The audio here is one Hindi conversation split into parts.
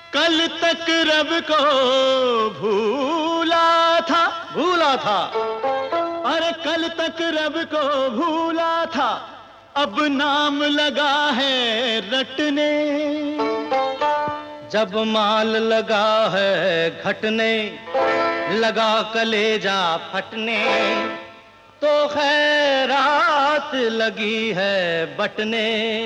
कल तक रब को भूला था। अरे कल तक रब को भूला था, अब नाम लगा है रटने। जब माल लगा है घटने, लगा कलेजा फटने, तो खैरात लगी है बटने।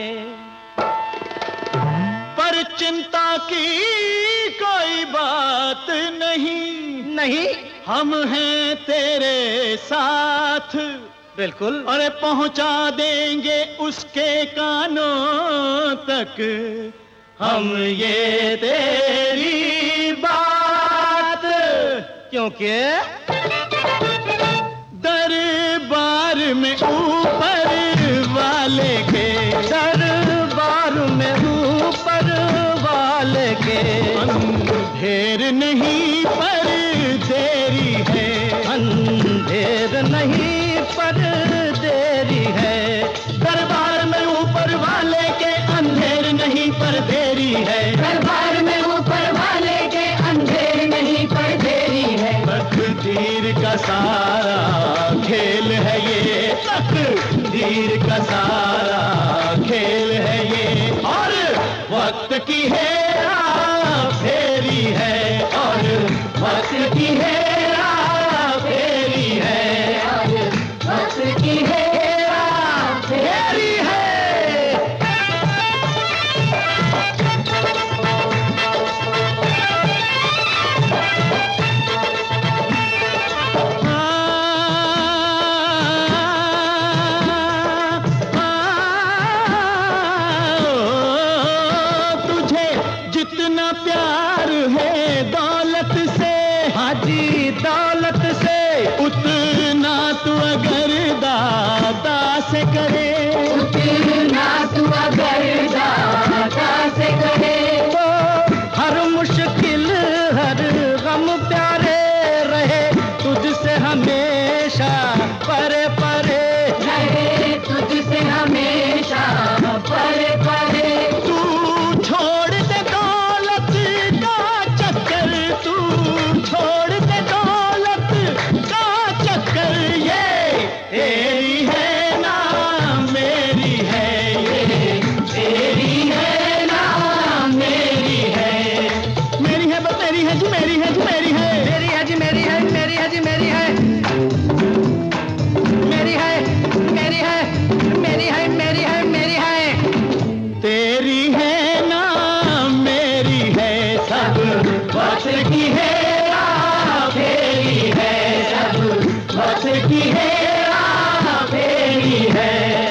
पर चिंता की कोई बात नहीं, हम हैं तेरे साथ। बिल्कुल। अरे पहुंचा देंगे उसके कानों तक हम ये तेरी बात, क्योंकि दरबार में ऊपर वाले के, दरबार में ऊपर वाले के अंधेर नहीं पर देरी है, अंधेर नहीं पर देरी है। दरबार में ऊपर वाले के अंधेर नहीं पर देरी है, दरबार में ऊपर वाले के अंधेर नहीं पर देरी है। तकदीर का सारा खेल है ये, तकदीर का सारा खेल है ये। और वक्त की हेरा फेरी है, और वक्त की हेरा फेरी है, और वक्त की हेरा फेरी है। जितना प्यार है दौलत से, हाजी दौलत से, उतना तू अगर दादा से करे, उतना तू अगर दादा से करे, तो हर मुश्किल हर गम प्यारे रहे तुझसे हमेशा परे परे रहे तुझसे हमेशा परे परे। तू छोड़ दे दौलत का चक्कर, तू छोड़ दे दौलत का चक्कर, ये तेरी है ना मेरी है, ये तेरी है ना मेरी है, मेरी है बस मेरी है जी, मेरी है जी, मेरी है, मेरी है जी, मेरी है, मेरी है जी, मेरी है, मेरी है, मेरी है, मेरी है, मेरी है, मेरी है। तेरी है ना मेरी है, सब वक्त की हेरा फेरी है, सब वक्त की हेरा फेरी है।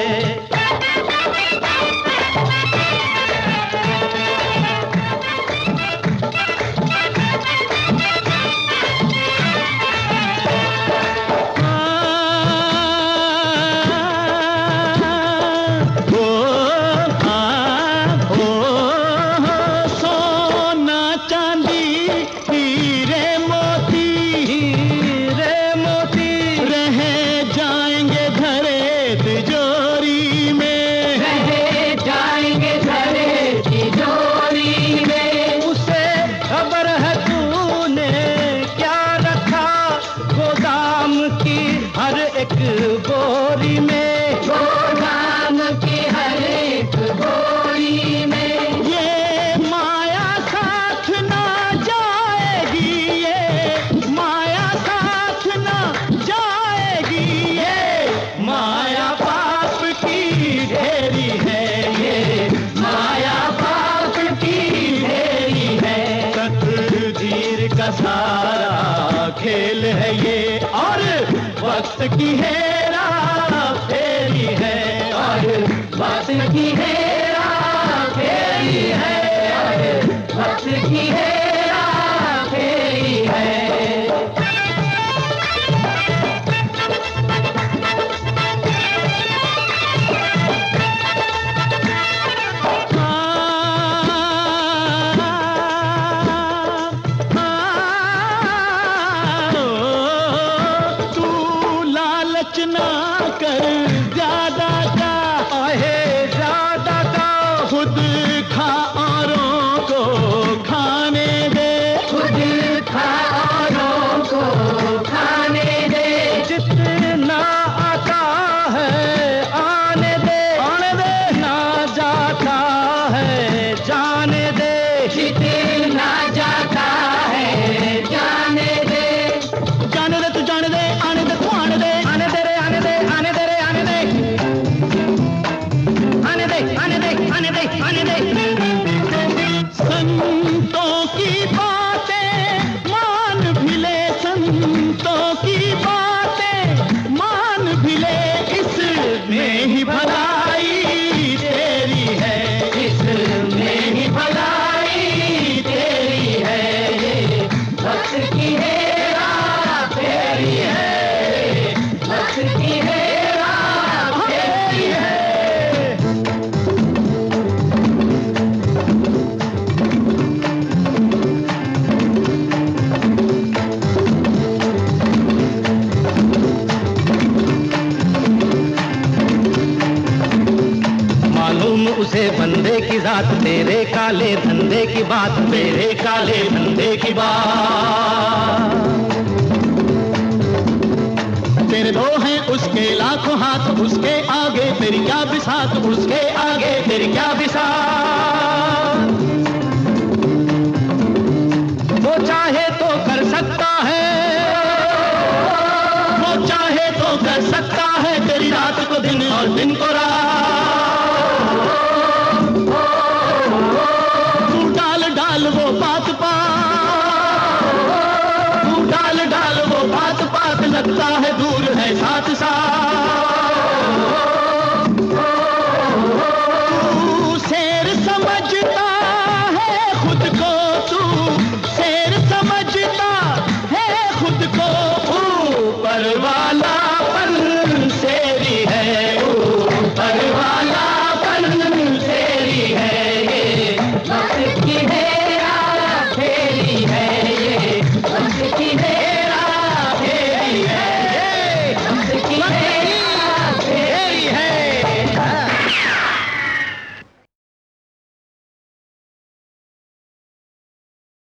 सोना चांदी हीरे मोती, हीरे मोती रह जाएंगे धरे तिजोरी में, रह जाएंगे धरे तिजोरी में। उसे खबर है तूने क्या रखा गोदाम की हर एक बोरी में, गोदाम की हर एक बोरी में। ये माया साथ ना जाएगी, ये माया साथ ना जाएगी, ये माया पाप की ढेरी है, ये माया पाप की ढेरी है। तकदीर का सारा खेल है ये, और वक्त की हेरा फेरी है, और वक्त की हेरा फेरी है, और वक्त की हेरा फेरी है। तू लालच ना कर ज्यादा का, आहे ज्यादा का, खुद खा औरों को खाना रात, तेरे काले धंधे की बात, तेरे काले धंधे की बात। तेरे दो हैं उसके लाखों हाथ, उसके आगे तेरी क्या बिसात, उसके आगे तेरी क्या बिसात। वो चाहे तो कर सकता है, वो चाहे तो कर सकता है, तेरी रात को दिन और दिन को रात। तू डाल डाल वो बात पात, तू डाल डाल वो बात पात, लगता है दूर है साथ साथ।